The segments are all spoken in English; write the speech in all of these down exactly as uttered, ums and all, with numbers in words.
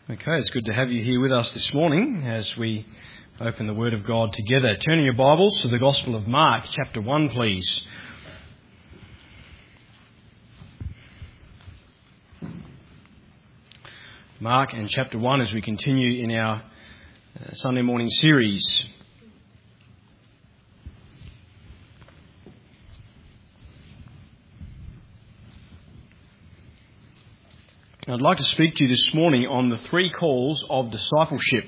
Okay, it's good to have you here with us this morning as we open the Word of God together. Turning your Bibles to the Gospel of Mark, chapter one, please. Mark and chapter one as we continue in our uh, Sunday morning series. I'd like to speak to you this morning on the three calls of discipleship.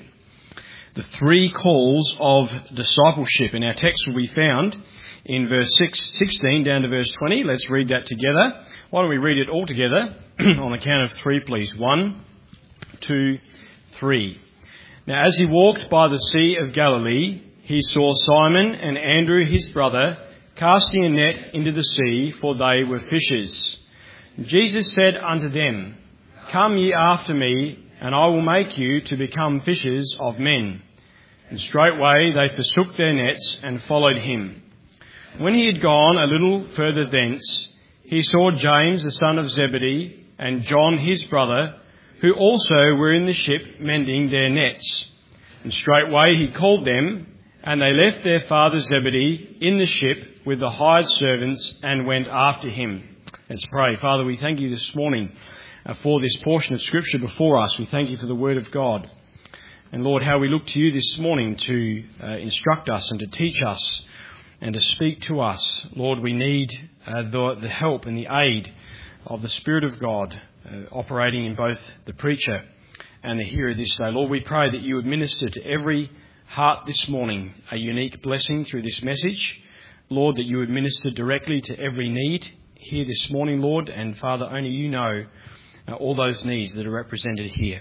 The three calls of discipleship. And our text will be found in verse six, sixteen down to verse twenty. Let's read that together. Why don't we read it all together on a count of three, please. One, two, three. Now as he walked by the Sea of Galilee, he saw Simon and Andrew his brother casting a net into the sea, for they were fishers. Jesus said unto them, Come ye after me, and I will make you to become fishers of men. And straightway they forsook their nets and followed him. When he had gone a little further thence, he saw James the son of Zebedee and John his brother, who also were in the ship mending their nets. And straightway he called them, and they left their father Zebedee in the ship with the hired servants and went after him. Let's pray. Father, we thank you this morning Uh, for this portion of Scripture before us. We thank you for the Word of God. And Lord, how we look to you this morning to uh, instruct us and to teach us and to speak to us. Lord, we need uh, the, the help and the aid of the Spirit of God uh, operating in both the preacher and the hearer this day. Lord, we pray that you would minister to every heart this morning a unique blessing through this message. Lord, that you would minister directly to every need here this morning, Lord. And Father, only you know Uh, all those needs that are represented here.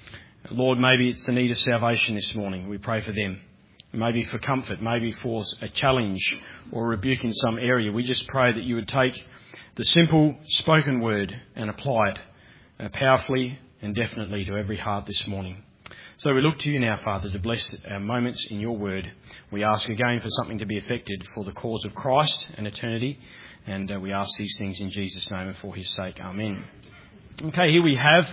Lord, maybe it's the need of salvation this morning. We pray for them. Maybe for comfort, maybe for a challenge or a rebuke in some area. We just pray that you would take the simple spoken word and apply it uh, powerfully and definitely to every heart this morning. So we look to you now, Father, to bless our moments in your word. We ask again for something to be effected for the cause of Christ and eternity. And uh, we ask these things in Jesus' name and for his sake. Amen. Okay, here we have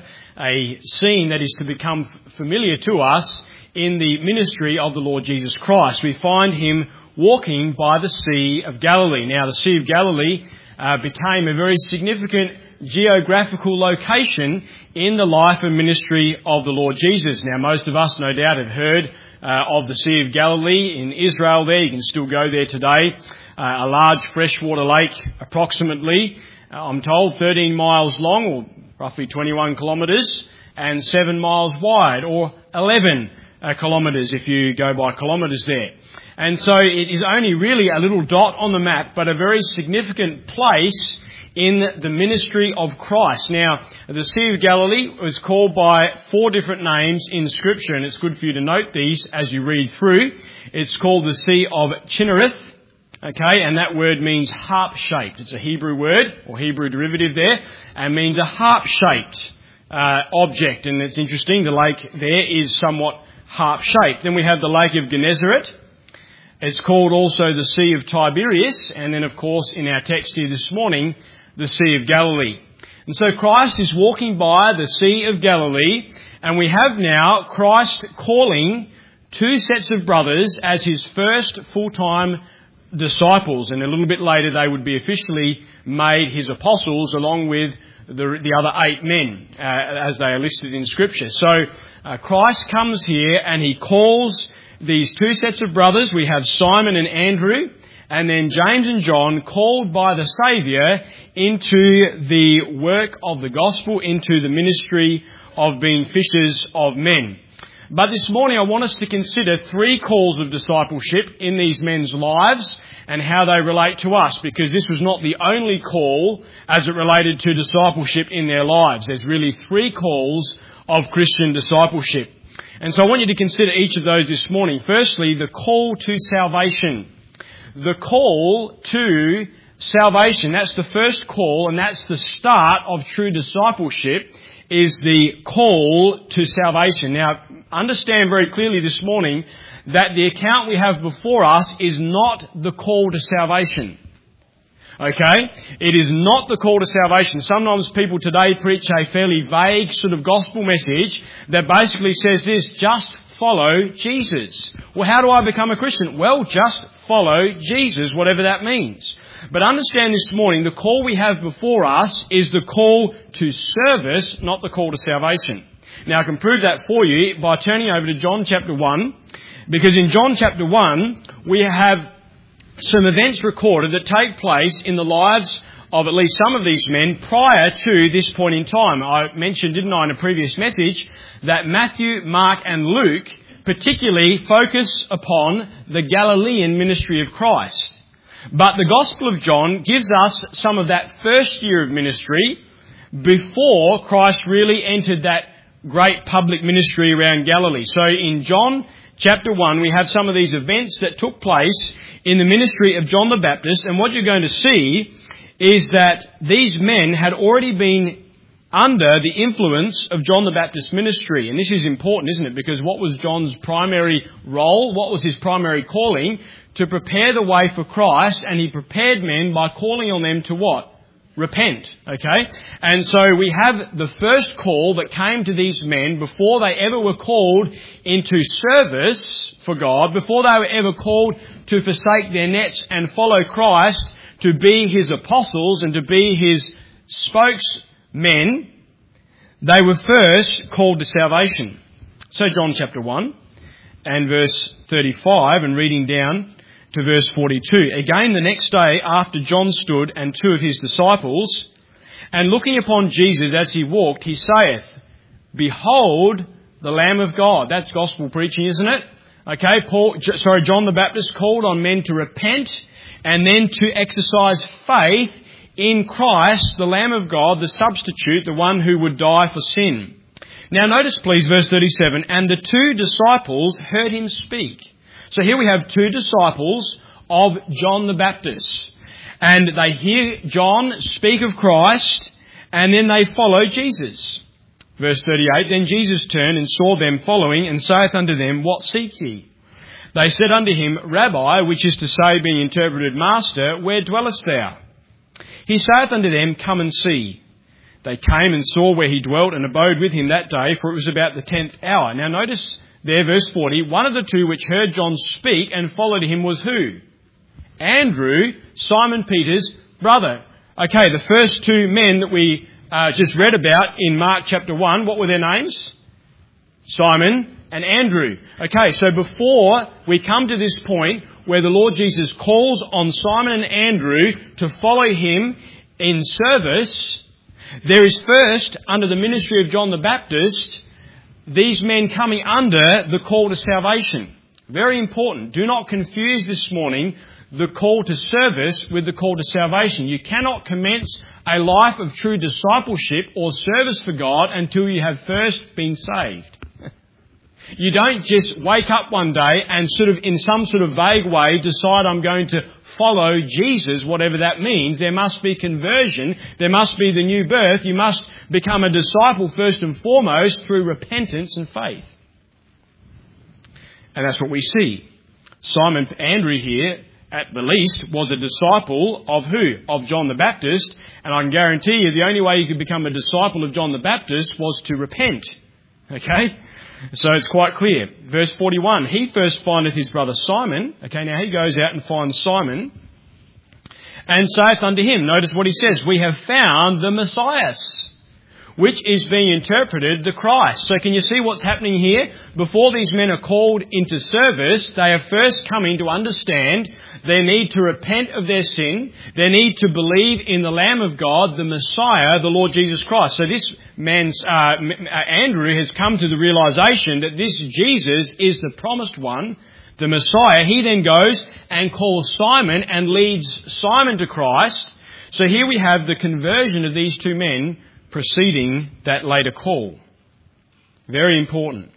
a scene that is to become familiar to us in the ministry of the Lord Jesus Christ. We find him walking by the Sea of Galilee. Now, the Sea of Galilee uh, became a very significant geographical location in the life and ministry of the Lord Jesus. Now, most of us, no doubt, have heard uh, of the Sea of Galilee in Israel there. You can still go there today. Uh, a large freshwater lake, approximately, uh, I'm told, thirteen miles long, or roughly twenty-one kilometres, and seven miles wide, or eleven uh, kilometres if you go by kilometres there. And so it is only really a little dot on the map, but a very significant place in the ministry of Christ. Now, the Sea of Galilee was called by four different names in Scripture, and it's good for you to note these as you read through. It's called the Sea of Chinnereth. Okay, and that word means harp-shaped. It's a Hebrew word, or Hebrew derivative there, and means a harp-shaped uh, object. And it's interesting, the lake there is somewhat harp-shaped. Then we have the Lake of Gennesaret. It's called also the Sea of Tiberias. And then, of course, in our text here this morning, the Sea of Galilee. And so Christ is walking by the Sea of Galilee, and we have now Christ calling two sets of brothers as his first full-time disciples, and a little bit later they would be officially made his apostles along with the, the other eight men uh, as they are listed in Scripture. So uh, Christ comes here and he calls these two sets of brothers. We have Simon and Andrew, and then James and John, called by the Saviour into the work of the gospel, into the ministry of being fishers of men. But this morning I want us to consider three calls of discipleship in these men's lives and how they relate to us, because this was not the only call as it related to discipleship in their lives. There's really three calls of Christian discipleship. And so I want you to consider each of those this morning. Firstly, the call to salvation. The call to salvation. That's the first call, and that's the start of true discipleship, is the call to salvation. Now, understand very clearly this morning that the account we have before us is not the call to salvation. Okay? It is not the call to salvation. Sometimes people today preach a fairly vague sort of gospel message that basically says this: just follow Jesus. Well, how do I become a Christian? Well, just follow Jesus, whatever that means. But understand this morning, the call we have before us is the call to service, not the call to salvation. Now, I can prove that for you by turning over to John chapter one, because in John chapter one, we have some events recorded that take place in the lives of at least some of these men prior to this point in time. I mentioned, didn't I, in a previous message, that Matthew, Mark and Luke particularly focus upon the Galilean ministry of Christ. But the Gospel of John gives us some of that first year of ministry before Christ really entered that great public ministry around Galilee. So in John chapter one, we have some of these events that took place in the ministry of John the Baptist, and what you're going to see is that these men had already been under the influence of John the Baptist's ministry. And this is important, isn't it? Because what was John's primary role? What was his primary calling? To prepare the way for Christ, and he prepared men by calling on them to what? Repent. Okay? And so we have the first call that came to these men before they ever were called into service for God, before they were ever called to forsake their nets and follow Christ, to be his apostles and to be his spokesmen. They were first called to salvation. So John chapter one and verse thirty-five, and reading down to verse forty-two. Again the next day after John stood and two of his disciples, and looking upon Jesus as he walked, he saith, Behold the Lamb of God. That's gospel preaching, isn't it? Okay, Paul, sorry, John the Baptist called on men to repent and then to exercise faith in Christ, the Lamb of God, the substitute, the one who would die for sin. Now notice please verse thirty-seven, and the two disciples heard him speak. So here we have two disciples of John the Baptist. And they hear John speak of Christ, and then they follow Jesus. Verse thirty-eight, Then Jesus turned and saw them following, and saith unto them, What seek ye? They said unto him, Rabbi, which is to say, being interpreted, Master, where dwellest thou? He saith unto them, Come and see. They came and saw where he dwelt, and abode with him that day, for it was about the tenth hour. Now notice there, verse forty, one of the two which heard John speak and followed him was who? Andrew, Simon Peter's brother. Okay, the first two men that we uh, just read about in Mark chapter one, what were their names? Simon and Andrew. Okay, so before we come to this point where the Lord Jesus calls on Simon and Andrew to follow him in service, there is first, under the ministry of John the Baptist, these men coming under the call to salvation. Very important. Do not confuse this morning the call to service with the call to salvation. You cannot commence a life of true discipleship or service for God until you have first been saved. You don't just wake up one day and sort of in some sort of vague way decide I'm going to follow Jesus, whatever that means. There must be conversion. There must be the new birth. You must become a disciple first and foremost through repentance and faith. And that's what we see. Simon Andrew here, at the least, was a disciple of who? Of John the Baptist. And I can guarantee you the only way you could become a disciple of John the Baptist was to repent. Okay? So it's quite clear. Verse forty-one, he first findeth his brother Simon. Okay, now he goes out and finds Simon and saith unto him, notice what he says, We have found the Messiah, which is being interpreted the Christ. So can you see what's happening here? Before these men are called into service, they are first coming to understand their need to repent of their sin, their need to believe in the Lamb of God, the Messiah, the Lord Jesus Christ. So this man's, uh, Andrew has come to the realization that this Jesus is the promised one, the Messiah. He then goes and calls Simon and leads Simon to Christ. So here we have the conversion of these two men preceding that later call. Very important.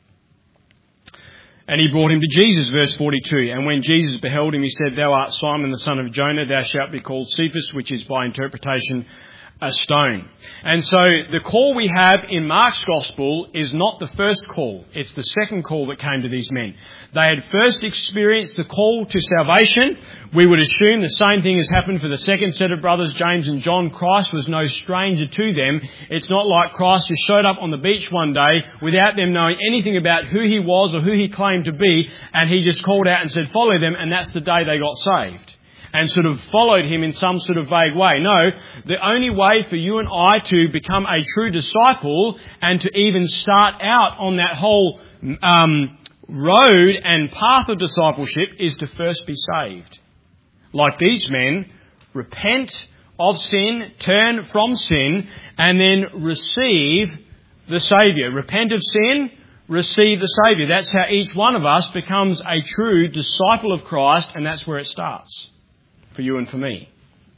And he brought him to Jesus, verse forty-two. And when Jesus beheld him, he said, Thou art Simon the son of Jonah, thou shalt be called Cephas, which is by interpretation a stone. And so the call we have in Mark's Gospel is not the first call. It's the second call that came to these men. They had first experienced the call to salvation. We would assume the same thing has happened for the second set of brothers, James and John. Christ was no stranger to them. It's not like Christ just showed up on the beach one day without them knowing anything about who he was or who he claimed to be, and he just called out and said, follow them, and that's the day they got saved. And sort of followed him in some sort of vague way. No, the only way for you and I to become a true disciple and to even start out on that whole um, road and path of discipleship is to first be saved. Like these men, repent of sin, turn from sin, and then receive the Saviour. Repent of sin, receive the Saviour. That's how each one of us becomes a true disciple of Christ, and that's where it starts. For you and for me.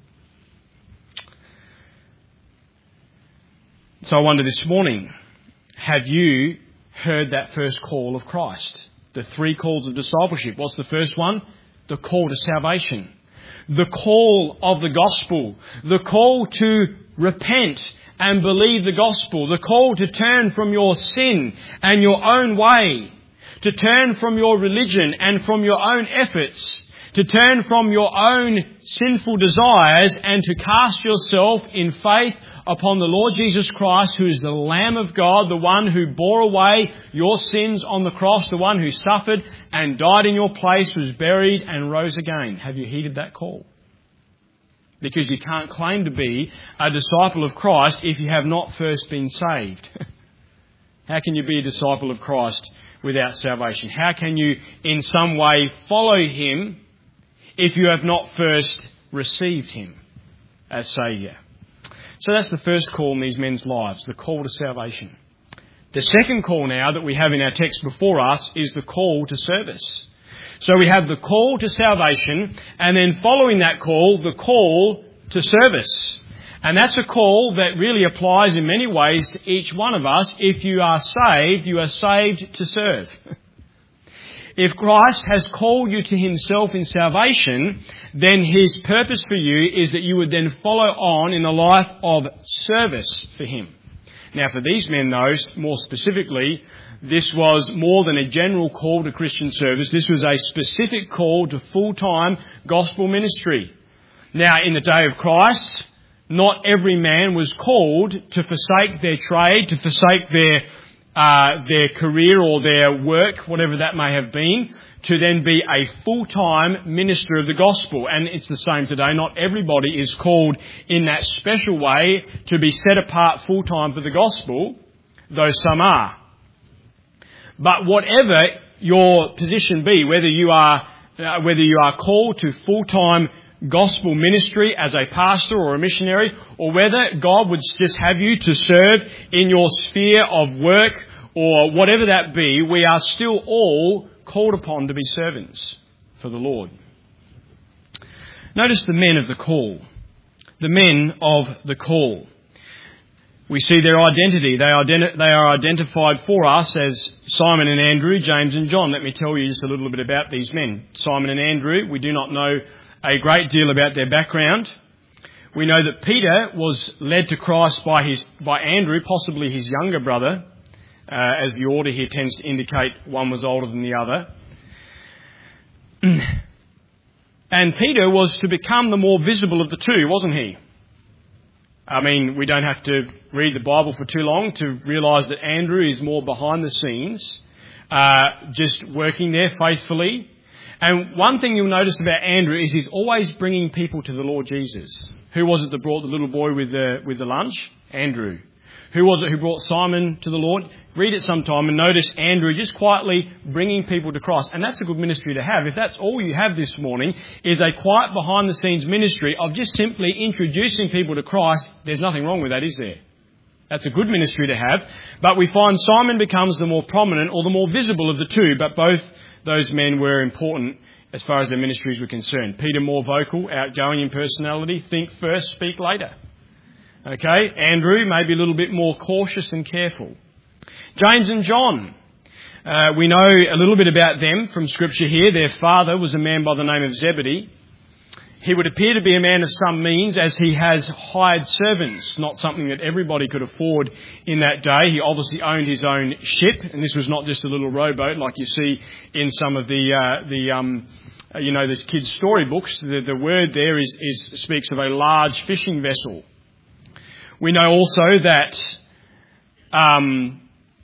So I wonder this morning, have you heard that first call of Christ? The three calls of discipleship. What's the first one? The call to salvation. The call of the gospel. The call to repent and believe the gospel. The call to turn from your sin and your own way. To turn from your religion and from your own efforts. To turn from your own sinful desires and to cast yourself in faith upon the Lord Jesus Christ, who is the Lamb of God, the one who bore away your sins on the cross, the one who suffered and died in your place, was buried and rose again. Have you heeded that call? Because you can't claim to be a disciple of Christ if you have not first been saved. How can you be a disciple of Christ without salvation? How can you in some way follow him if you have not first received him as Saviour? So that's the first call in these men's lives, the call to salvation. The second call now that we have in our text before us is the call to service. So we have the call to salvation, and then following that call, the call to service. And that's a call that really applies in many ways to each one of us. If you are saved, you are saved to serve. If Christ has called you to himself in salvation, then his purpose for you is that you would then follow on in a life of service for him. Now, for these men, though, more specifically, this was more than a general call to Christian service. This was a specific call to full-time gospel ministry. Now, in the day of Christ, not every man was called to forsake their trade, to forsake their Uh, their career or their work, whatever that may have been, to then be a full-time minister of the gospel. And it's the same today. Not everybody is called in that special way to be set apart full-time for the gospel, though some are. But whatever your position be, whether you are uh, whether you are called to full-time gospel ministry as a pastor or a missionary, or whether God would just have you to serve in your sphere of work or whatever that be, we are still all called upon to be servants for the Lord. Notice the men of the call. The men of the call. We see their identity. They, identi- they are identified for us as Simon and Andrew, James and John. Let me tell you just a little bit about these men. Simon and Andrew, we do not know a great deal about their background. We know that Peter was led to Christ by his by Andrew, possibly his younger brother, uh, as the order here tends to indicate one was older than the other. And Peter was to become the more visible of the two, wasn't he? I mean, we don't have to read the Bible for too long to realise that Andrew is more behind the scenes, uh, just working there faithfully. And one thing you'll notice about Andrew is he's always bringing people to the Lord Jesus. Who was it that brought the little boy with the with the lunch? Andrew. Who was it who brought Simon to the Lord? Read it sometime and notice Andrew just quietly bringing people to Christ. And that's a good ministry to have. If that's all you have this morning is a quiet behind-the-scenes ministry of just simply introducing people to Christ, there's nothing wrong with that, is there? That's a good ministry to have. But we find Simon becomes the more prominent or the more visible of the two. But both those men were important as far as their ministries were concerned. Peter more vocal, outgoing in personality, think first, speak later. Okay, Andrew maybe a little bit more cautious and careful. James and John, uh, we know a little bit about them from Scripture here. Their father was a man by the name of Zebedee. He would appear to be a man of some means, as he has hired servants, not something that everybody could afford in that day. He obviously owned his own ship, and this was not just a little rowboat like you see in some of the, uh, the um, you know, the kids' storybooks. The, the word there is, is speaks of a large fishing vessel. We know also that um,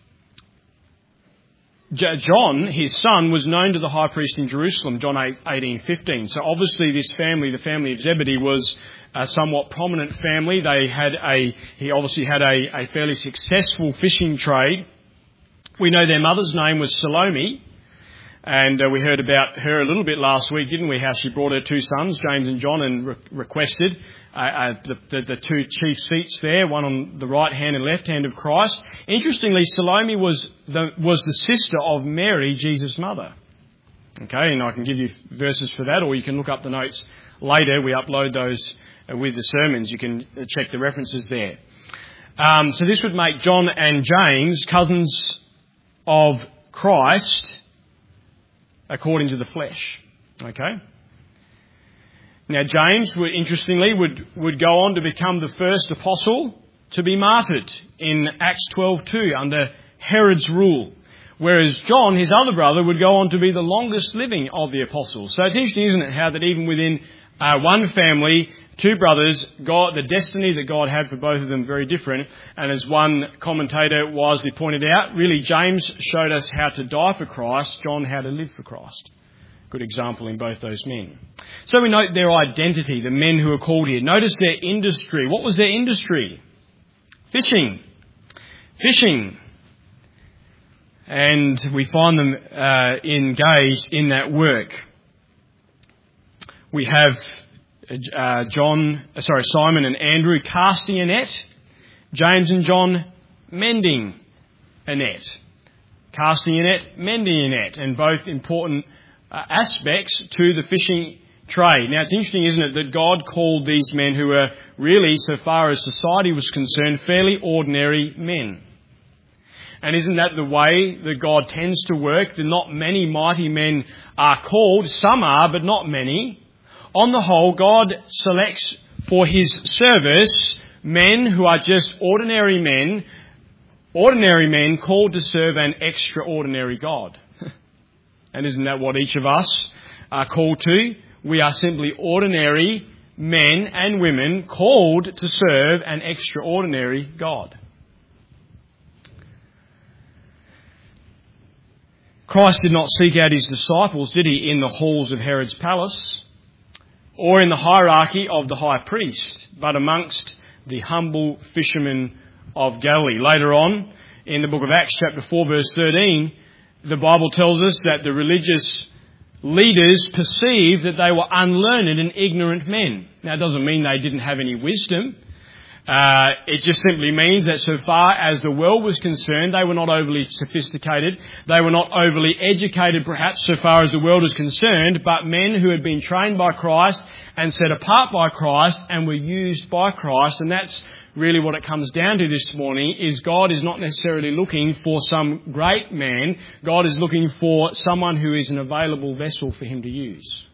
John, his son, was known to the high priest in Jerusalem, John eight, eighteen fifteen. So obviously this family, the family of Zebedee, was a somewhat prominent family. They had a, he obviously had a, a fairly successful fishing trade. We know their mother's name was Salome, and uh, we heard about her a little bit last week, didn't we? How she brought her two sons, James and John, and re- requested uh, uh, the, the, the two chief seats there, one on the right hand and left hand of Christ. Interestingly, Salome was the, was the sister of Mary, Jesus' mother. Okay, and I can give you verses for that, or you can look up the notes later. We upload those uh, with the sermons. You can uh, check the references there. Um, so this would make John and James cousins of Christ according to the flesh. Okay? Now James, would, interestingly, would, would go on to become the first apostle to be martyred in Acts twelve two under Herod's rule. Whereas John, his other brother, would go on to be the longest living of the apostles. So it's interesting, isn't it, how that even within uh, one family, two brothers, God, the destiny that God had for both of them very different. And as one commentator wisely pointed out, really James showed us how to die for Christ, John how to live for Christ. Good example in both those men. So we note their identity, the men who are called here. Notice their industry. What was their industry? Fishing. Fishing. And we find them uh, engaged in that work. We have uh, John, uh, sorry, Simon and Andrew casting a net. James and John mending a net. Casting a net, mending a net, and both important uh, aspects to the fishing trade. Now, it's interesting, isn't it, that God called these men, who were really, so far as society was concerned, fairly ordinary men. And isn't that the way that God tends to work? That not many mighty men are called. Some are, but not many. On the whole, God selects for his service men who are just ordinary men, ordinary men called to serve an extraordinary God. And isn't that what each of us are called to? We are simply ordinary men and women called to serve an extraordinary God. Christ did not seek out his disciples, did he, in the halls of Herod's palace or in the hierarchy of the high priest, but amongst the humble fishermen of Galilee. Later on, in the book of Acts chapter four verse thirteen, the Bible tells us that the religious leaders perceived that they were unlearned and ignorant men. Now, it doesn't mean they didn't have any wisdom. Uh, it just simply means that so far as the world was concerned, they were not overly sophisticated. They were not overly educated, perhaps, so far as the world is concerned, but men who had been trained by Christ and set apart by Christ and were used by Christ. And that's really what it comes down to this morning, is God is not necessarily looking for some great man. God is looking for someone who is an available vessel for him to use.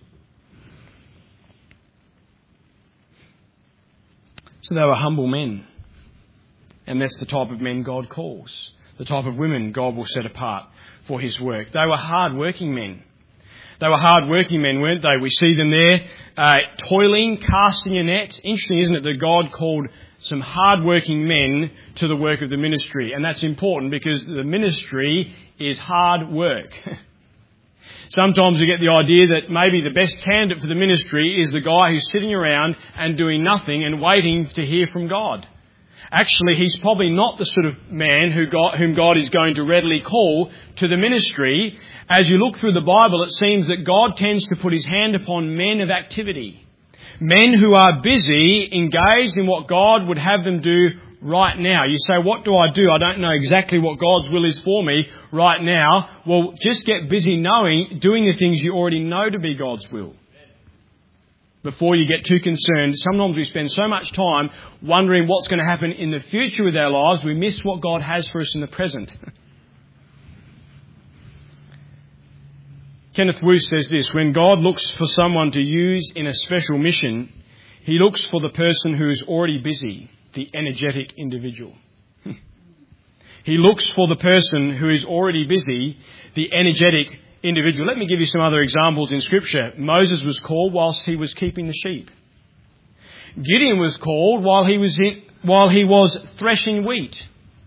So they were humble men. And that's the type of men God calls. The type of women God will set apart for his work. They were hard-working men. They were hard-working men, weren't they? We see them there uh, toiling, casting a net. Interesting, isn't it, that God called some hard-working men to the work of the ministry. And that's important because the ministry is hard work. Sometimes we get the idea that maybe the best candidate for the ministry is the guy who's sitting around and doing nothing and waiting to hear from God. Actually, he's probably not the sort of man who God, whom God is going to readily call to the ministry. As you look through the Bible, it seems that God tends to put his hand upon men of activity. Men who are busy, engaged in what God would have them do right now. You say, what do I do? I don't know exactly what God's will is for me right now. Well, just get busy knowing, doing the things you already know to be God's will, before you get too concerned. Sometimes we spend so much time wondering what's going to happen in the future with our lives, we miss what God has for us in the present. Kenneth Wuest says this: when God looks for someone to use in a special mission, he looks for the person who is already busy, the energetic individual. He looks for the person who is already busy, the energetic individual. Let me give you some other examples in Scripture. Moses was called whilst he was keeping the sheep. Gideon was called while he was in, while he was threshing wheat.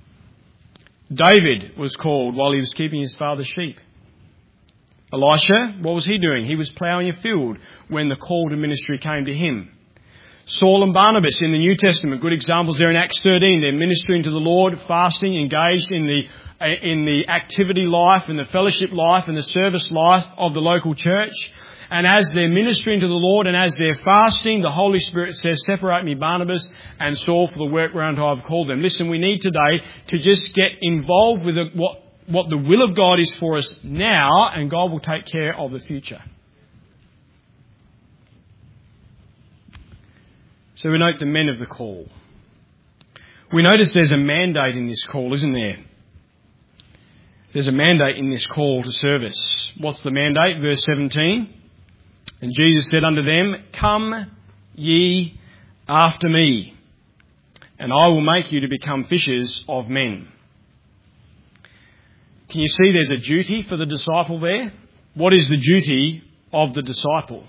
David was called while he was keeping his father's sheep. Elisha, what was he doing? He was ploughing a field when the call to ministry came to him. Saul and Barnabas in the New Testament, good examples there in Acts thirteen. They're ministering to the Lord, fasting, engaged in the in the activity life and the fellowship life and the service life of the local church. And as they're ministering to the Lord and as they're fasting, the Holy Spirit says, separate me, Barnabas and Saul, for the work whereunto I've called them. Listen, we need today to just get involved with the, what, what the will of God is for us now, and God will take care of the future. So we note the men of the call. We notice there's a mandate in this call, isn't there? There's a mandate in this call to service. What's the mandate? Verse seventeen. And Jesus said unto them, come ye after me, and I will make you to become fishers of men. Can you see there's a duty for the disciple there? What is the duty of the disciple?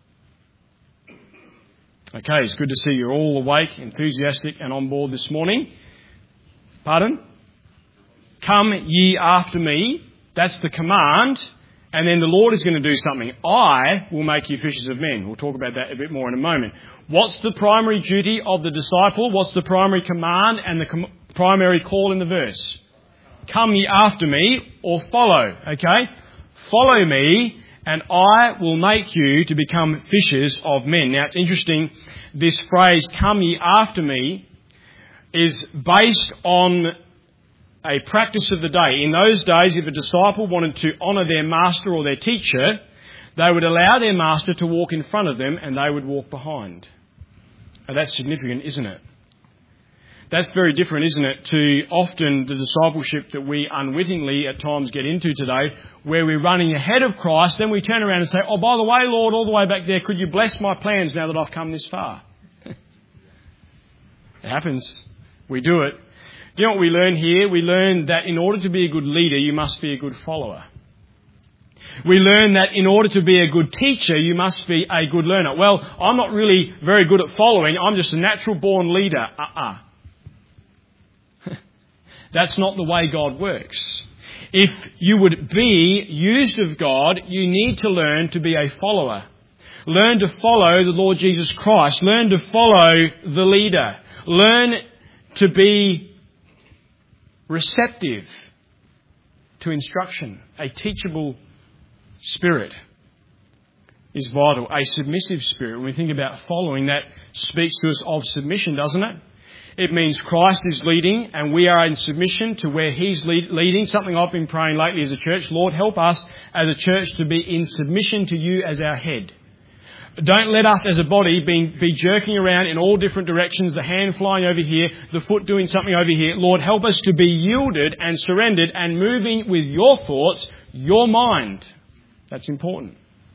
Okay, it's good to see you're all awake, enthusiastic and on board this morning. Pardon? Come ye after me. That's the command. And then the Lord is going to do something. I will make you fishers of men. We'll talk about that a bit more in a moment. What's the primary duty of the disciple? What's the primary command and the com- primary call in the verse? Come ye after me, or follow, okay? Follow me, and I will make you to become fishers of men. Now, it's interesting, this phrase, come ye after me, is based on a practice of the day. In those days, if a disciple wanted to honour their master or their teacher, they would allow their master to walk in front of them and they would walk behind. Now, that's significant, isn't it? That's very different, isn't it, to often the discipleship that we unwittingly at times get into today, where we're running ahead of Christ, then we turn around and say, oh, by the way, Lord, all the way back there, could you bless my plans now that I've come this far? It happens. We do it. Do you know what we learn here? We learn that in order to be a good leader, you must be a good follower. We learn that in order to be a good teacher, you must be a good learner. Well, I'm not really very good at following. I'm just a natural born leader. Uh-uh. That's not the way God works. If you would be used of God, you need to learn to be a follower. Learn to follow the Lord Jesus Christ. Learn to follow the leader. Learn to be receptive to instruction. A teachable spirit is vital. A submissive spirit. When we think about following, that speaks to us of submission, doesn't it? It means Christ is leading and we are in submission to where He's lead, leading. Something I've been praying lately as a church. Lord, help us as a church to be in submission to You as our head. Don't let us as a body be, be jerking around in all different directions, the hand flying over here, the foot doing something over here. Lord, help us to be yielded and surrendered and moving with Your thoughts, Your mind. That's important.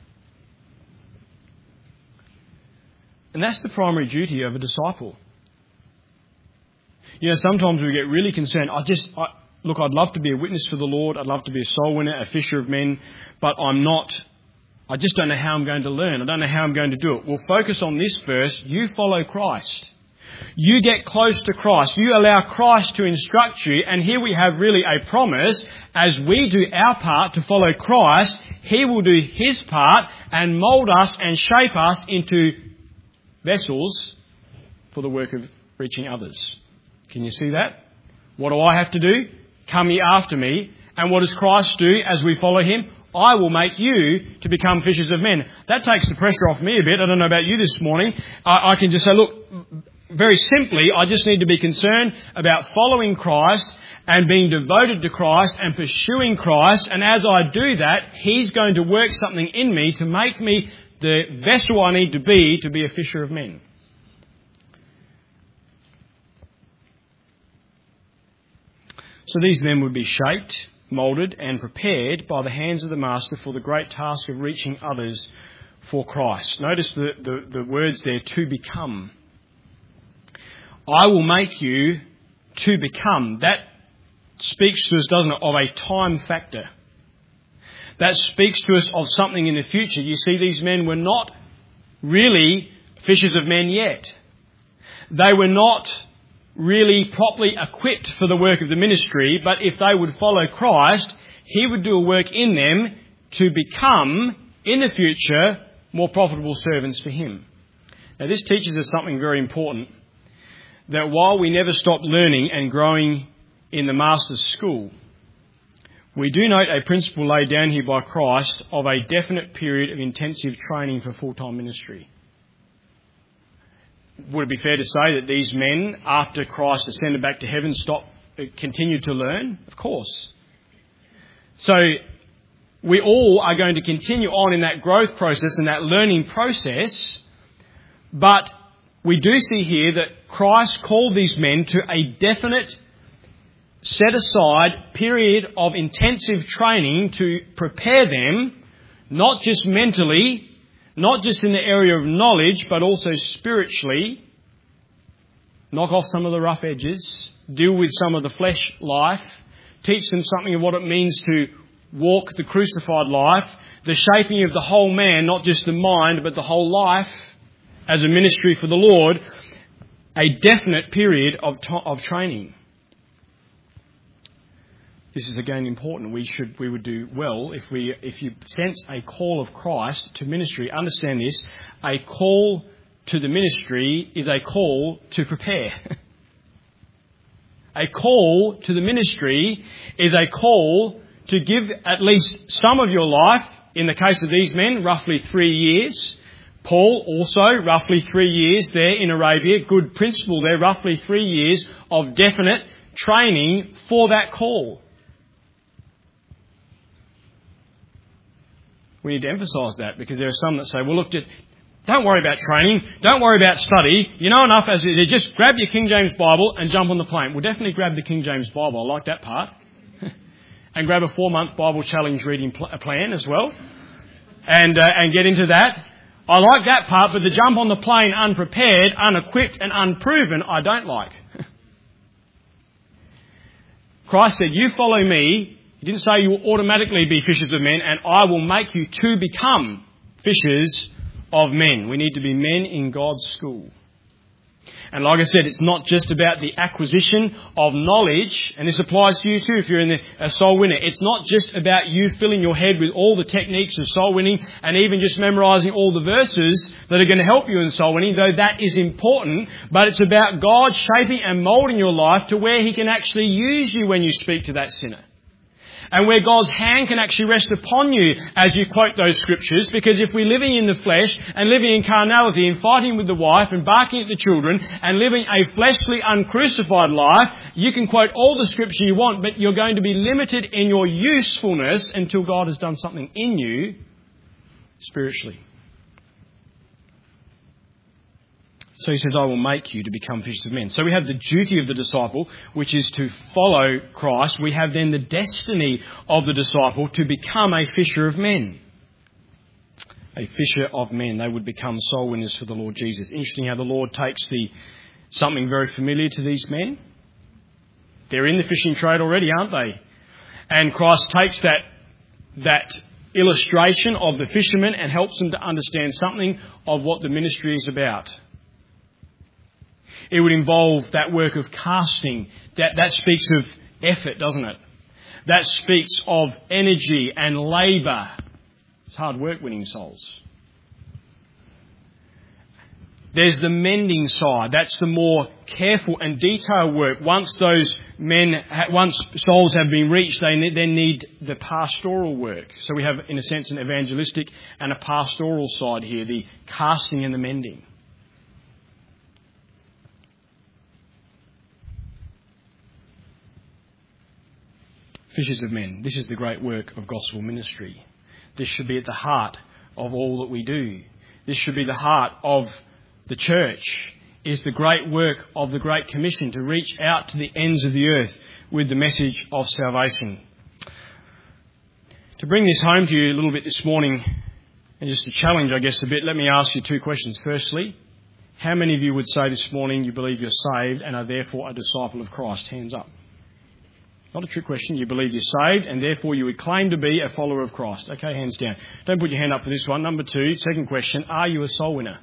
And that's the primary duty of a disciple. You know, sometimes we get really concerned. I just, I, look, I'd love to be a witness for the Lord. I'd love to be a soul winner, a fisher of men, but I'm not. I just don't know how I'm going to learn. I don't know how I'm going to do it. Well, focus on this verse. You follow Christ. You get close to Christ. You allow Christ to instruct you. And here we have really a promise. As we do our part to follow Christ, He will do His part and mould us and shape us into vessels for the work of reaching others. Can you see that? What do I have to do? Come ye after me. And what does Christ do as we follow Him? I will make you to become fishers of men. That takes the pressure off me a bit. I don't know about you this morning. I, I can just say, look, very simply, I just need to be concerned about following Christ and being devoted to Christ and pursuing Christ. And as I do that, He's going to work something in me to make me the vessel I need to be to be a fisher of men. So these men would be shaped. moulded and prepared by the hands of the Master for the great task of reaching others for Christ. Notice the, the, the words there, to become. I will make you to become. That speaks to us, doesn't it, of a time factor. That speaks to us of something in the future. You see, these men were not really fishers of men yet. They were not really properly equipped for the work of the ministry, but if they would follow Christ, he would do a work in them to become, in the future, more profitable servants for him. Now, this teaches us something very important, that while we never stop learning and growing in the Master's school, we do note a principle laid down here by Christ of a definite period of intensive training for full-time ministry. Would it be fair to say that these men, after Christ ascended back to heaven, stopped, continued to learn? Of course. So we all are going to continue on in that growth process and that learning process, but we do see here that Christ called these men to a definite, set aside period of intensive training to prepare them, not just mentally, not just in the area of knowledge, but also spiritually. Knock off some of the rough edges, deal with some of the flesh life, teach them something of what it means to walk the crucified life, the shaping of the whole man, not just the mind, but the whole life as a ministry for the Lord, a definite period of, to- of training. This is again important. We should, we would do well if we, if you sense a call of Christ to ministry. Understand this: a call to the ministry is a call to prepare. A call to the ministry is a call to give at least some of your life. In the case of these men, roughly three years. Paul also roughly three years there in Arabia. Good principle there. Roughly three years of definite training for that call. We need to emphasise that, because there are some that say, well, look, don't worry about training, don't worry about study. You know enough as it is. Just grab your King James Bible and jump on the plane. Well, definitely grab the King James Bible. I like that part. And grab a four-month Bible challenge reading pl- plan as well. And, uh, and get into that. I like that part, but the jump on the plane unprepared, unequipped and unproven, I don't like. Christ said, you follow me. He didn't say you will automatically be fishers of men, and I will make you to become fishers of men. We need to be men in God's school. And like I said, it's not just about the acquisition of knowledge, and this applies to you too if you're in the, a soul winner. It's not just about you filling your head with all the techniques of soul winning and even just memorising all the verses that are going to help you in soul winning, though that is important, but it's about God shaping and moulding your life to where he can actually use you when you speak to that sinner. And where God's hand can actually rest upon you as you quote those scriptures. Because if we're living in the flesh and living in carnality and fighting with the wife and barking at the children and living a fleshly, uncrucified life, you can quote all the scripture you want, but you're going to be limited in your usefulness until God has done something in you spiritually. So he says, I will make you to become fishers of men. So we have the duty of the disciple, which is to follow Christ. We have then the destiny of the disciple to become a fisher of men. A fisher of men. They would become soul winners for the Lord Jesus. Interesting how the Lord takes the something very familiar to these men. They're in the fishing trade already, aren't they? And Christ takes that, that illustration of the fishermen and helps them to understand something of what the ministry is about. It would involve that work of casting. That, that speaks of effort, doesn't it? That speaks of energy and labour. It's hard work winning souls. There's the mending side. That's the more careful and detailed work. Once those men, once souls have been reached, they then need the pastoral work. So we have, in a sense, an evangelistic and a pastoral side here, the casting and the mending. Fishers of men. This is the great work of gospel ministry. This should be at the heart of all that we do. This should be the heart of the church, is the great work of the Great Commission to reach out to the ends of the earth with the message of salvation. To bring this home to you a little bit this morning, and just to challenge, I guess, a bit, let me ask you two questions. Firstly, how many of you would say this morning you believe you're saved and are therefore a disciple of Christ? Hands up. Not a trick question. You believe you're saved and therefore you would claim to be a follower of Christ. Okay, hands down. Don't put your hand up for this one. Number two, second question, are you a soul winner?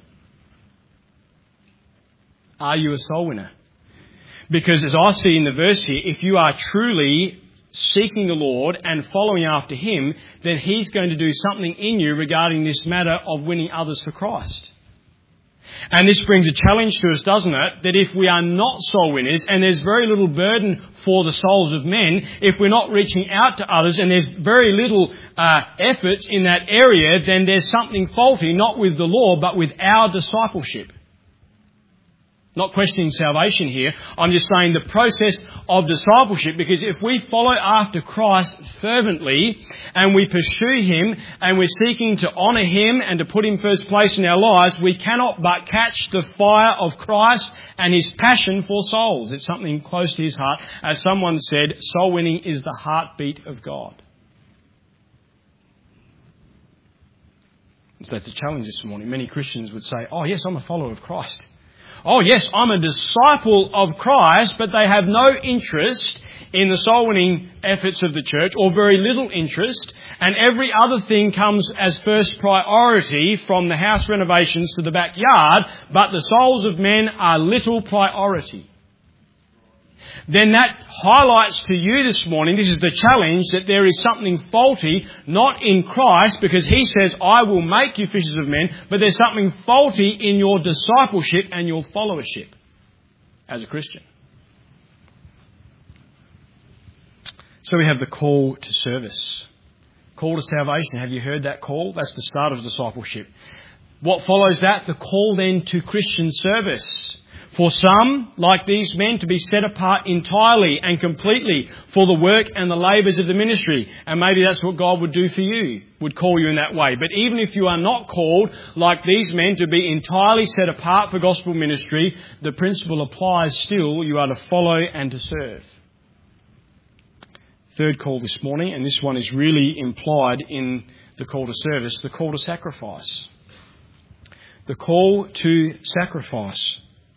Are you a soul winner? Because as I see in the verse here, if you are truly seeking the Lord and following after Him, then He's going to do something in you regarding this matter of winning others for Christ. And this brings a challenge to us, doesn't it? That if we are not soul winners and there's very little burden for the souls of men, if we're not reaching out to others and there's very little uh, efforts in that area, then there's something faulty, not with the law, but with our discipleship. Not questioning salvation here. I'm just saying the process of discipleship, because if we follow after Christ fervently and we pursue Him and we're seeking to honour Him and to put Him first place in our lives, we cannot but catch the fire of Christ and His passion for souls. It's something close to His heart. As someone said, soul winning is the heartbeat of God. So that's a challenge this morning. Many Christians would say, oh yes, I'm a follower of Christ. Oh yes, I'm a disciple of Christ, but they have no interest in the soul winning efforts of the church, or very little interest, and every other thing comes as first priority, from the house renovations to the backyard, but the souls of men are little priority. Then that highlights to you this morning, this is the challenge, that there is something faulty, not in Christ, because He says, I will make you fishers of men, but there's something faulty in your discipleship and your followership as a Christian. So we have the call to service. Call to salvation. Have you heard that call? That's the start of discipleship. What follows that? The call then to Christian service. For some, like these men, to be set apart entirely and completely for the work and the labours of the ministry. And maybe that's what God would do for you, would call you in that way. But even if you are not called, like these men, to be entirely set apart for gospel ministry, the principle applies still. You are to follow and to serve. Third call this morning, and this one is really implied in the call to service, the call to sacrifice. The call to sacrifice.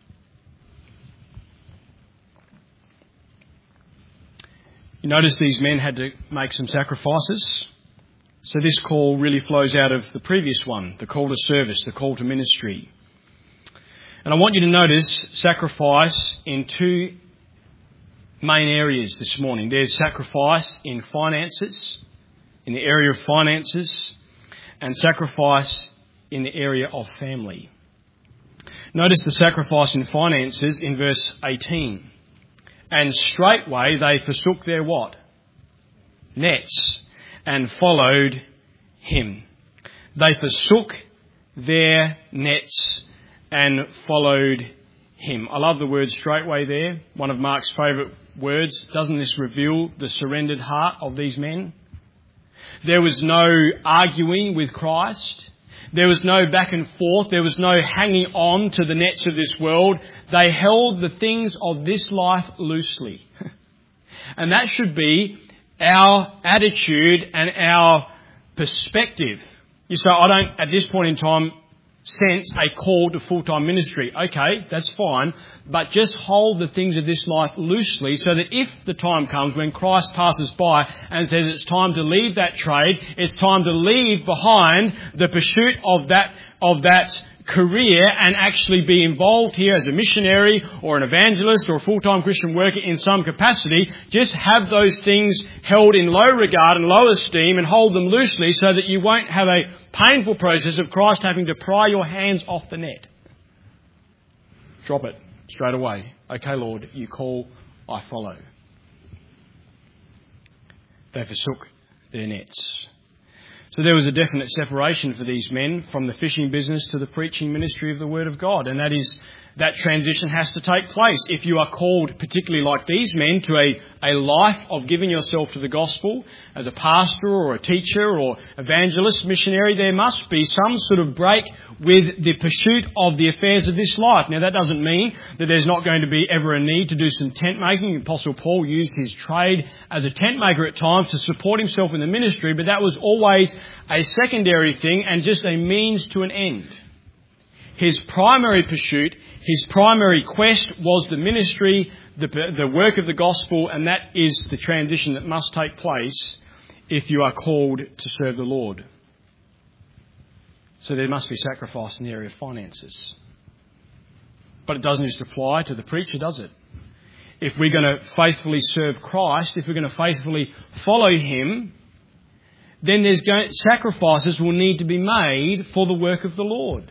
You notice these men had to make some sacrifices. So this call really flows out of the previous one, the call to service, the call to ministry. And I want you to notice sacrifice in two main areas this morning. There's sacrifice in finances, in the area of finances, and sacrifice in the area of family. Notice the sacrifice in finances in verse eighteen. And straightway they forsook their what? Nets, and followed Him. They forsook their nets and followed Him. I love the word straightway there. One of Mark's favourite words. Doesn't this reveal the surrendered heart of these men? There was no arguing with Christ. There was no back and forth. There was no hanging on to the nets of this world. They held the things of this life loosely. And that should be our attitude and our perspective. You say, I don't, at this point in time, sense a call to full-time ministry. Okay, that's fine. But just hold the things of this life loosely, so that if the time comes when Christ passes by and says it's time to leave that trade, it's time to leave behind the pursuit of that, of that career and actually be involved here as a missionary or an evangelist or a full-time Christian worker in some capacity, just have those things held in low regard and low esteem and hold them loosely, so that you won't have a painful process of Christ having to pry your hands off the net. Drop it straight away. Okay, Lord, you call, I follow. They forsook their nets. So there was a definite separation for these men from the fishing business to the preaching ministry of the Word of God. And that is, that transition has to take place. If you are called, particularly like these men, to a, a life of giving yourself to the gospel as a pastor or a teacher or evangelist, missionary, there must be some sort of break with the pursuit of the affairs of this life. Now, that doesn't mean that there's not going to be ever a need to do some tent making. Apostle Paul used his trade as a tent maker at times to support himself in the ministry, but that was always a secondary thing and just a means to an end. His primary pursuit, his primary quest was the ministry, the, the work of the gospel, and that is the transition that must take place if you are called to serve the Lord. So there must be sacrifice in the area of finances. But it doesn't just apply to the preacher, does it? If we're going to faithfully serve Christ, if we're going to faithfully follow him, then there's going, sacrifices will need to be made for the work of the Lord.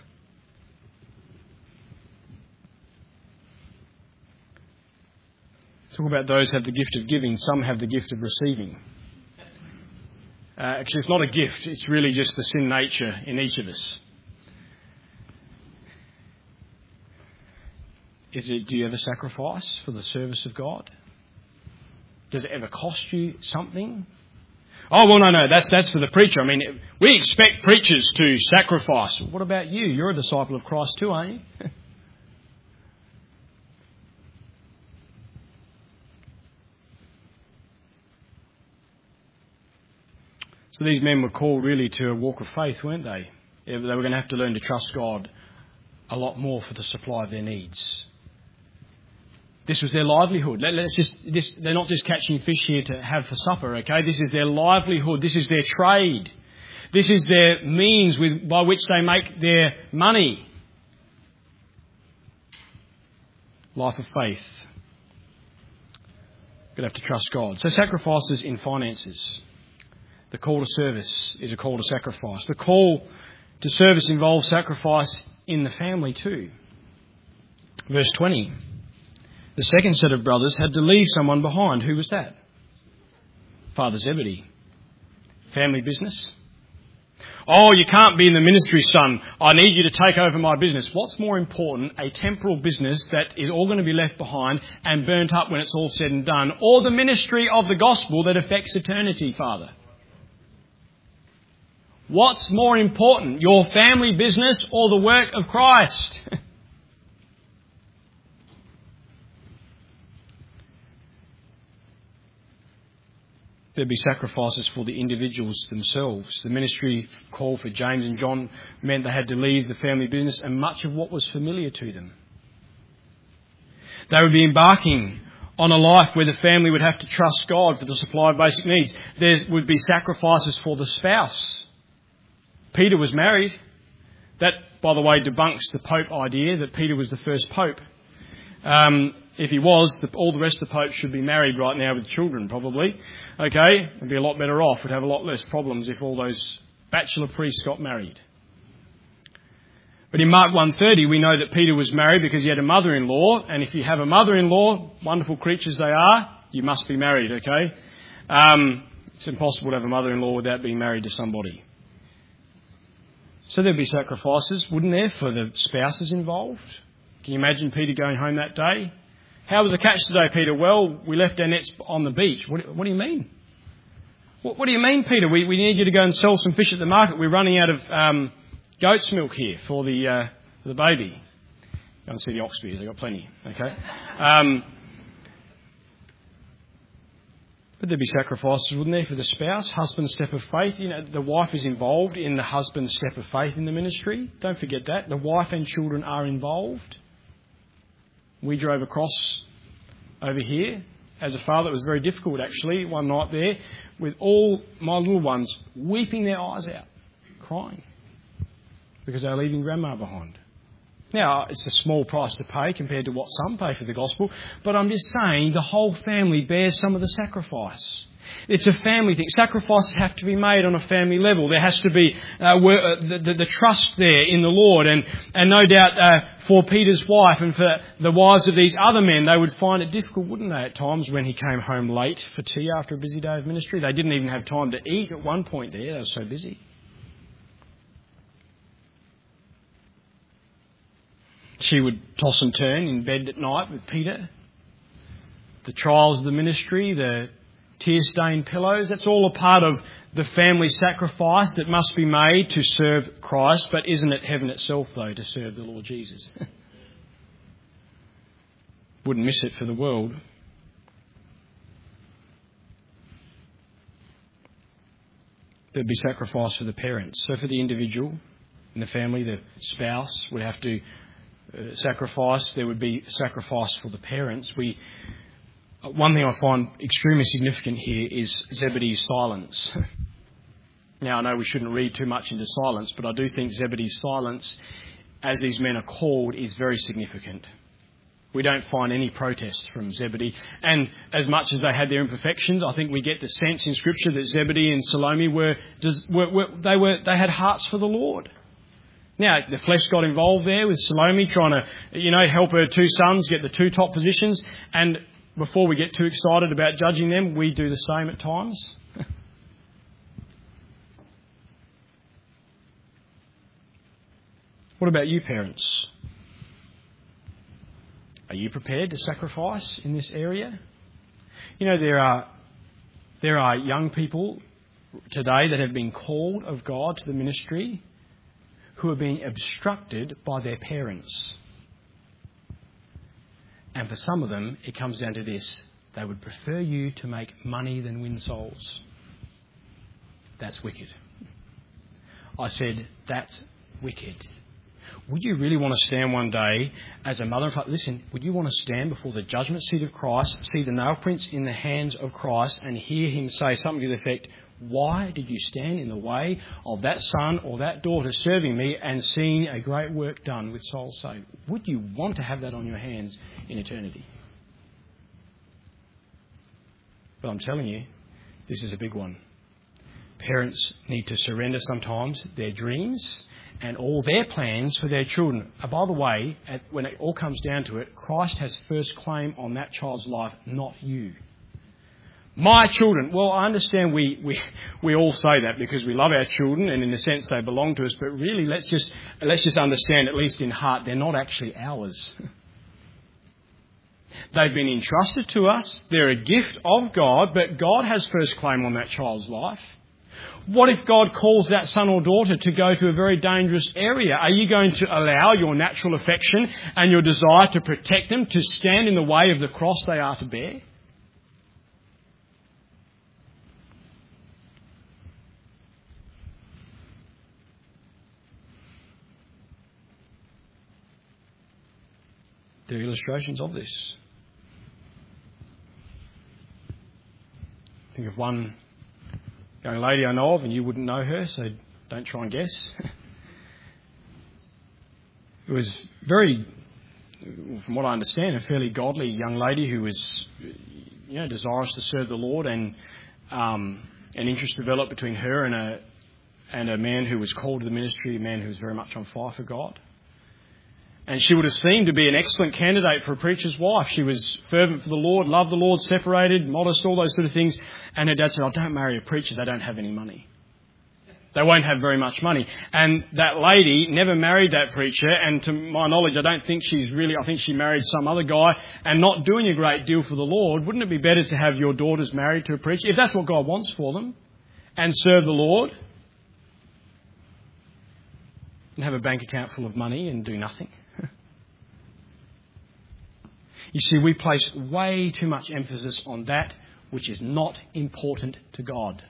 Talk about those who have the gift of giving. Some have the gift of receiving. Uh, actually, it's not a gift. It's really just the sin nature in each of us. Is it? Do you ever sacrifice for the service of God? Does it ever cost you something? Oh, well, no, no, that's that's for the preacher. I mean, we expect preachers to sacrifice. What about you? You're a disciple of Christ too, aren't you? So these men were called really to a walk of faith, weren't they? They were going to have to learn to trust God a lot more for the supply of their needs. This was their livelihood. Let, let's just, this, they're not just catching fish here to have for supper, okay? This is their livelihood. This is their trade. This is their means with, by which they make their money. Life of faith. You're going to have to trust God. So sacrifices in finances. The call to service is a call to sacrifice. The call to service involves sacrifice in the family too. Verse twenty. The second set of brothers had to leave someone behind. Who was that? Father Zebedee. Family business. Oh, you can't be in the ministry, son. I need you to take over my business. What's more important, a temporal business that is all going to be left behind and burnt up when it's all said and done, or the ministry of the gospel that affects eternity, Father? What's more important, your family business or the work of Christ? There'd be sacrifices for the individuals themselves. The ministry call for James and John meant they had to leave the family business and much of what was familiar to them. They would be embarking on a life where the family would have to trust God for the supply of basic needs. There would be sacrifices for the spouse. Peter was married. That, by the way, debunks the Pope idea that Peter was the first Pope. Um, if he was, the, all the rest of the popes should be married right now with children, probably. Okay, it'd be a lot better off. We'd have a lot less problems if all those bachelor priests got married. But in Mark one thirty, we know that Peter was married because he had a mother-in-law. And if you have a mother-in-law, wonderful creatures they are, you must be married, okay? Um, it's impossible to have a mother-in-law without being married to somebody. So there'd be sacrifices, wouldn't there, for the spouses involved? Can you imagine Peter going home that day? How was the catch today, Peter? Well, we left our nets on the beach. What, what do you mean? What, what do you mean, Peter? We, we need you to go and sell some fish at the market. We're running out of um, goat's milk here for the uh, for the baby. Go and see the ox beers. They've got plenty. Okay. Um, But there'd be sacrifices, wouldn't there, for the spouse? Husband's step of faith. You know, the wife is involved in the husband's step of faith in the ministry. Don't forget that. The wife and children are involved. We drove across over here. As a father, it was very difficult, actually, one night there, with all my little ones weeping their eyes out, crying, because they were leaving grandma behind. Now, it's a small price to pay compared to what some pay for the gospel, but I'm just saying the whole family bears some of the sacrifice. It's a family thing. Sacrifices have to be made on a family level. There has to be uh, the, the, the trust there in the Lord. And, and no doubt uh, for Peter's wife and for the wives of these other men, they would find it difficult, wouldn't they, at times when he came home late for tea after a busy day of ministry. They didn't even have time to eat at one point there. They were so busy. She would toss and turn in bed at night with Peter, the trials of the ministry, the tear-stained pillows, that's all a part of the family sacrifice that must be made to serve Christ. But isn't it heaven itself, though, to serve the Lord Jesus? Wouldn't miss it for the world. There'd be sacrifice for the parents. So for the individual in the family, the spouse would have to uh, sacrifice. There would be sacrifice for the parents. We One thing I find extremely significant here is Zebedee's silence. Now, I know we shouldn't read too much into silence, but I do think Zebedee's silence, as these men are called, is very significant. We don't find any protest from Zebedee. And as much as they had their imperfections, I think we get the sense in Scripture that Zebedee and Salome were, were, were, they were they had hearts for the Lord. Now, the flesh got involved there with Salome trying to, you know, help her two sons get the two top positions. And before we get too excited about judging them, we do the same at times. What about you, parents? Are you prepared to sacrifice in this area? You know, there are there are young people today that have been called of God to the ministry who are being obstructed by their parents. And for some of them, it comes down to this. They would prefer you to make money than win souls. That's wicked. I said, that's wicked. Would you really want to stand one day as a mother and father? Listen, would you want to stand before the judgment seat of Christ, see the nail prints in the hands of Christ, and hear him say something to the effect, why did you stand in the way of that son or that daughter serving me and seeing a great work done with souls saved? Would you want to have that on your hands in eternity? But I'm telling you, this is a big one. Parents need to surrender sometimes their dreams and all their plans for their children. And by the way, at, when it all comes down to it, Christ has first claim on that child's life, not you. My children. Well, I understand we, we, we all say that because we love our children and in a sense they belong to us. But really, let's just let's just understand, at least in heart, they're not actually ours. They've been entrusted to us. They're a gift of God, but God has first claim on that child's life. What if God calls that son or daughter to go to a very dangerous area? Are you going to allow your natural affection and your desire to protect them to stand in the way of the cross they are to bear? There are illustrations of this. Think of one young lady I know of, and you wouldn't know her, so don't try and guess. It was very, from what I understand, a fairly godly young lady who was, you know, desirous to serve the Lord, and um, an interest developed between her and a and a man who was called to the ministry, a man who was very much on fire for God. And she would have seemed to be an excellent candidate for a preacher's wife. She was fervent for the Lord, loved the Lord, separated, modest, all those sort of things. And her dad said, oh, don't marry a preacher. They don't have any money. They won't have very much money. And that lady never married that preacher. And to my knowledge, I don't think she's really, I think she married some other guy and not doing a great deal for the Lord. Wouldn't it be better to have your daughters married to a preacher, if that's what God wants for them, and serve the Lord? And have a bank account full of money and do nothing. You see, we place way too much emphasis on that which is not important to God.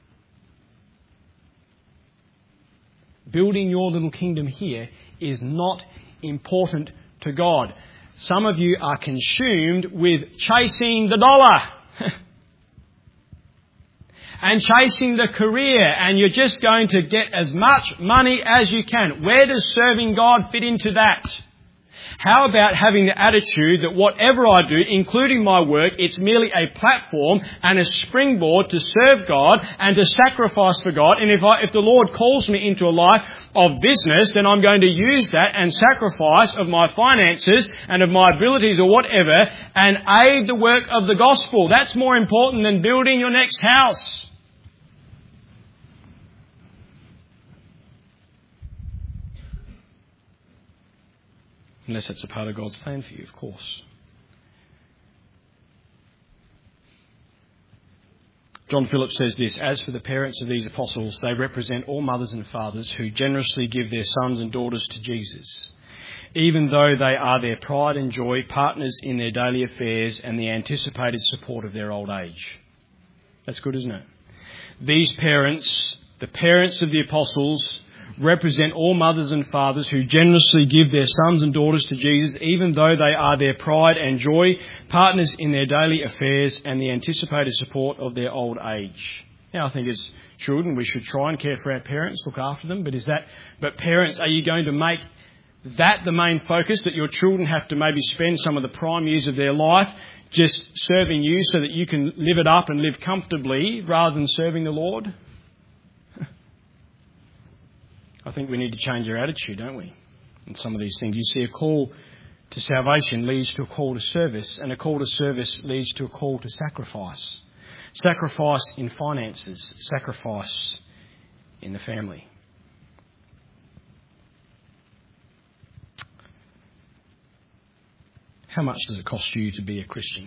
Building your little kingdom here is not important to God. Some of you are consumed with chasing the dollar and chasing the career, and you're just going to get as much money as you can. Where does serving God fit into that? How about having the attitude that whatever I do, including my work, it's merely a platform and a springboard to serve God and to sacrifice for God. And if I, if the Lord calls me into a life of business, then I'm going to use that and sacrifice of my finances and of my abilities or whatever and aid the work of the gospel. That's more important than building your next house. Unless that's a part of God's plan for you, of course. John Phillips says this: "As for the parents of these apostles, they represent all mothers and fathers who generously give their sons and daughters to Jesus, even though they are their pride and joy, partners in their daily affairs, and the anticipated support of their old age." That's good, isn't it? These parents, the parents of the apostles, represent all mothers and fathers who generously give their sons and daughters to Jesus, even though they are their pride and joy, partners in their daily affairs, and the anticipated support of their old age. Now, I think as children we should try and care for our parents, look after them, but is that, but parents, are you going to make that the main focus, that your children have to maybe spend some of the prime years of their life just serving you so that you can live it up and live comfortably rather than serving the Lord? I think we need to change our attitude, don't we, in some of these things. You see, a call to salvation leads to a call to service, and a call to service leads to a call to sacrifice. Sacrifice in finances, sacrifice in the family. How much does it cost you to be a Christian?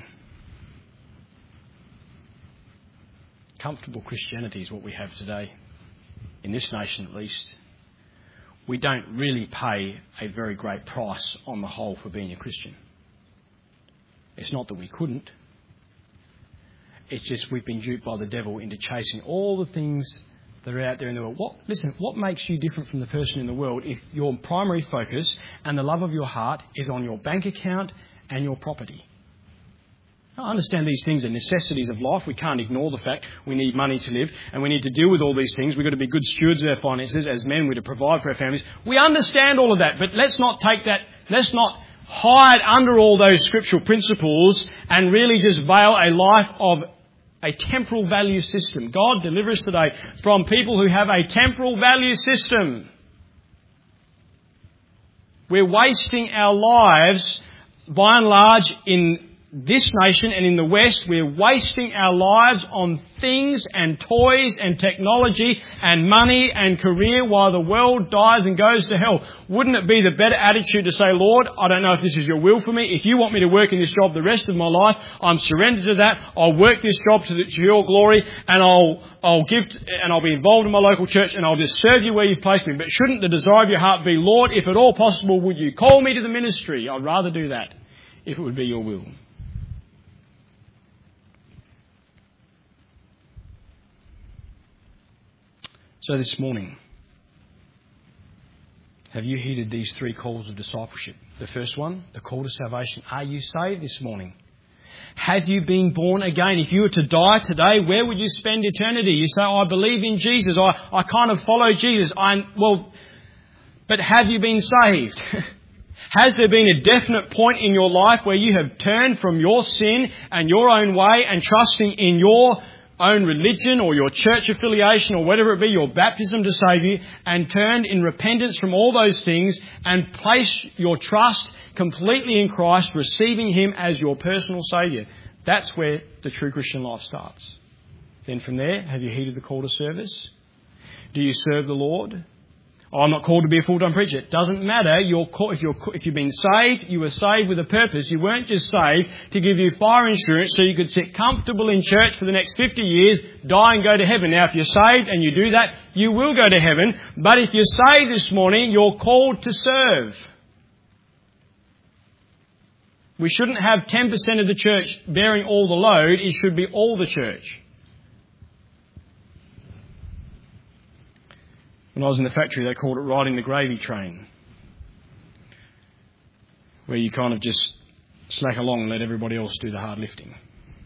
Comfortable Christianity is what we have today, in this nation at least. We don't really pay a very great price on the whole for being a Christian. It's not that we couldn't. It's just we've been duped by the devil into chasing all the things that are out there in the world. What, listen, what makes you different from the person in the world if your primary focus and the love of your heart is on your bank account and your property? I understand these things are necessities of life. We can't ignore the fact we need money to live and we need to deal with all these things. We've got to be good stewards of our finances. As men, we're to provide for our families. We understand all of that, but let's not take that, let's not hide under all those scriptural principles and really just veil a life of a temporal value system. God, deliver us today from people who have a temporal value system. We're wasting our lives, by and large, in this nation and in the West. We're wasting our lives on things and toys and technology and money and career while the world dies and goes to hell. Wouldn't it be the better attitude to say, Lord, I don't know if this is your will for me. If you want me to work in this job the rest of my life, I'm surrendered to that. I'll work this job to, the, to your glory, and I'll I'll give to, and I'll be involved in my local church, and I'll just serve you where you've placed me. But shouldn't the desire of your heart be, Lord, if at all possible, would you call me to the ministry? I'd rather do that if it would be your will. So this morning, have you heeded these three calls of discipleship? The first one, the call to salvation. Are you saved this morning? Have you been born again? If you were to die today, where would you spend eternity? You say, oh, I believe in Jesus. I, I kind of follow Jesus. I well, but have you been saved? Has there been a definite point in your life where you have turned from your sin and your own way and trusting in your own religion or your church affiliation or whatever it be, your baptism to save you, and turned in repentance from all those things and place your trust completely in Christ, receiving Him as your personal Saviour? That's where the true Christian life starts. Then from there, have you heeded the call to service? Do you serve the Lord? Oh, I'm not called to be a full-time preacher. It doesn't matter. You're call, if, you're, if you've been saved, you were saved with a purpose. You weren't just saved to give you fire insurance so you could sit comfortable in church for the next fifty years, die and go to heaven. Now, if you're saved and you do that, you will go to heaven. But if you're saved this morning, you're called to serve. We shouldn't have ten percent of the church bearing all the load. It should be all the church. When I was in the factory, they called it riding the gravy train, where you kind of just slack along and let everybody else do the hard lifting.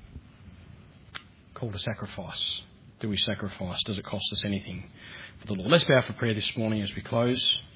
Call to sacrifice. Do we sacrifice? Does it cost us anything for the Lord? Let's bow for prayer this morning as we close.